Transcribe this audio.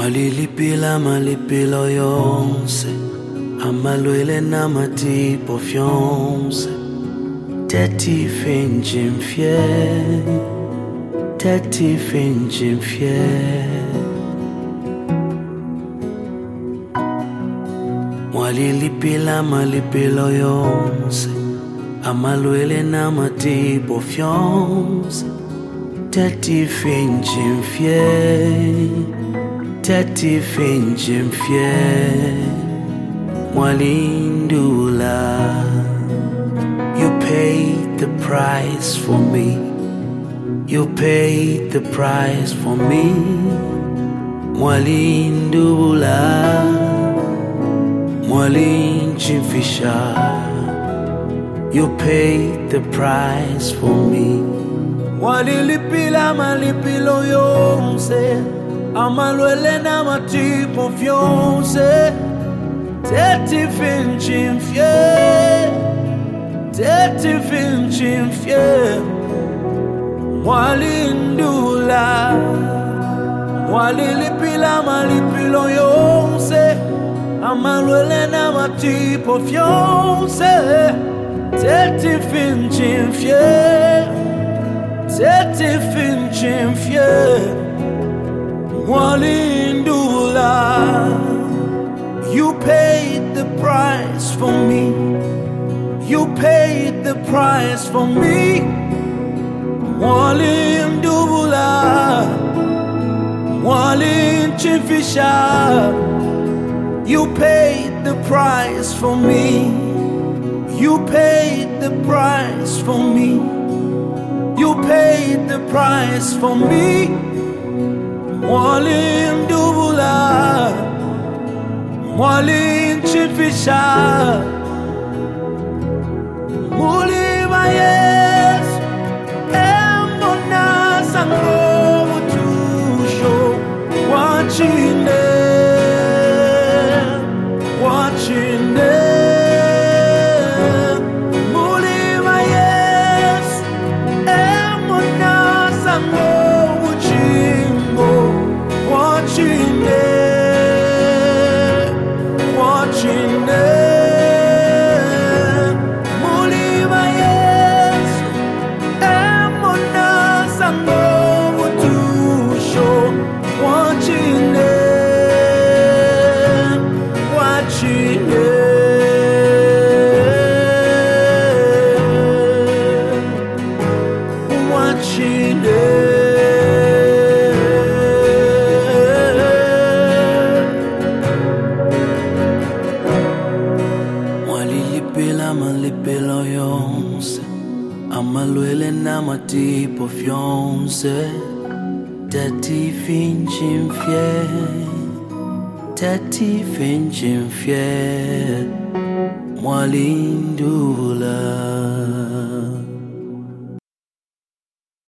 Mwalilipila malipilo yonse, amalwele na matipo fyonse. Teti finjim fye, teti finjim fye. Mwalilipila malipilo yonse, amalwele na matipo fyonse. Teti finjim fye, teti finjim fye. Mwalindula, you paid the price for me. You paid the price for me. Mwalindula, mwalinchifisha. You paid the price for me. Mwalilipila malipilo yonse, amalwele na matipo fyonse. Teti finjim fye, teti finjim fye. Mwalindula, mwalilipila malipilo yonse, amalwele na matipo fyonse. Teti finjim fye, teti finjim fye. Mwalindula, you paid the price for me. You paid the price for me. Mwalindula, mwalinchifisha. You paid the price for me. You paid the price for me. You paid the price for me. Mwalindula, mwalinchifisha. Mulima Yesu, embona sango mutusho. Wachinde, wachinde. Mulima Yesu, embona sango muchimbo. Wachinde, wachinde. Mulima Yesu, embona sango mutusho. Wachinde, wachinde. Wachinde. Mwalilipila malipilo yonse, amalwele na matipo fyonse. Teti finjim fye, teti finjim fye. Mwalindula.